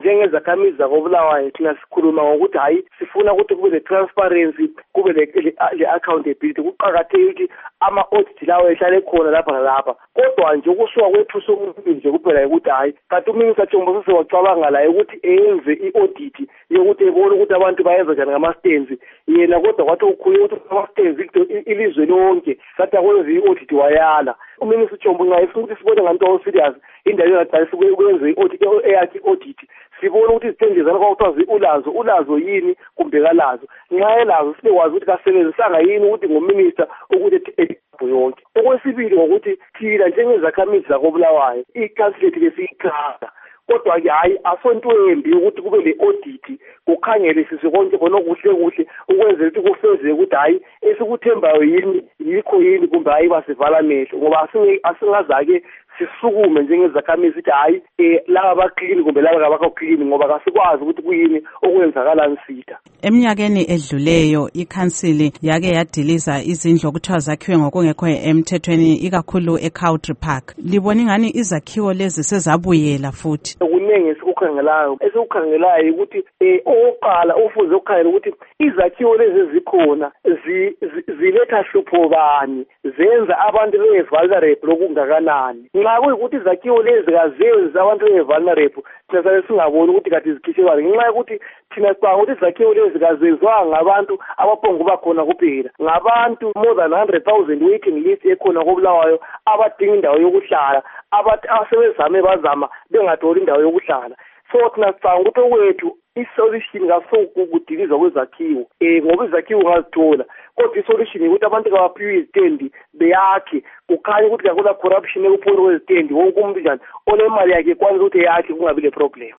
njengezakhamizi zakoBulawayo thina sikhuluma ngokuthi hayi sifuna ukuthi kube le-transparency, kube le-accountability. Kuqakathekile ukuthi ama-audit lawo ehlale khona lapha nalapha. Kodwa nje ukusuka kwethu somuntu nje kuphela ukuthi hayi kanti uMinisa Chombo sesewacabanga la ukuthi enze i-audit yokuthi ebone ukuthi abantu bayenza njani ngama-stands. Yena kodwa kwathi ukhulunywa ukuthi ama-stands ilizwe lonke sathi akwenze i-audit wayala. uMinisa Chombo nxa efuna ukuthi sibone nganto serious indawo yongadalisa ukwenza i-audit eyakhe i-audit, sibone ukuthi izithenje zalokho kwakuthiwa ulazo yini kumbe kalazo. Nxa elazo sibekwazi ukuthi kasebenzisanga yini ukuthi nguminista ukuthi yonke. Okwesibili ngokuthi thina njengezakhamizi zakoBulawayo ikhansilethi lesiyikhanda, kodwa-ke hayi asonto embi ukuthi kube le-audit kukhangelisiswe konke khona kuhle ukwenzela ukuthi kufezeke ukuthi hayi esikuthembayo yini yikho yini kumbe hayi basivala amehlo, ngoba asingazake sisukume njengezakhamizi ukuthi hayi laba baklini kumbe laba kabakho klini, ngoba kasikwazi ukuthi kuyini okwenzakala nsitha. Eminyakeni edluleyo ikhansili yake yadiliza izindlu okuthiwa zakhiwe ngokungekho emthethweni ikakhulu eCountry Park. Libona ingani izakhiwo lezi sezabuyela futhi? Kunenge esikukhangelayo ukuthi oqala ufuze ukukhangela ukuthi izakhiwo lezi ezikhona ziletha hlupho bani, zenza abantu be-vulnerable okungakanani. Nxa kuyikuthi izakhiwo lezi kazenzi abantu be-vulnerable, thina sale singaboni ukuthi kade zikhitshelwane ngenxa yokuthi thina sicabanga ukuthi izakhiwo lezi kazenzwanga ngabantu abaphonga ukuba khona kuphela, ngabantu more than 100,000 waiting list ekhona koBulawayo abadinga indawo yokuhlala, asebezame bazama bengatholi indawo yokuhlala. So thina sicabanga ukuthi okwethu isolution kasokudilizwa kwezakhiwo ngoba izakhiwo ungazithola, kodwa isolution ukuthi abantu kabaphiwe izitendi beyakhe, kukhanya ukuthi kakula corruption ekuphuma kwezitendi, wonke umuntu njani onemali yakhe ekwanisa ukuthi yakhe kungabi le problem.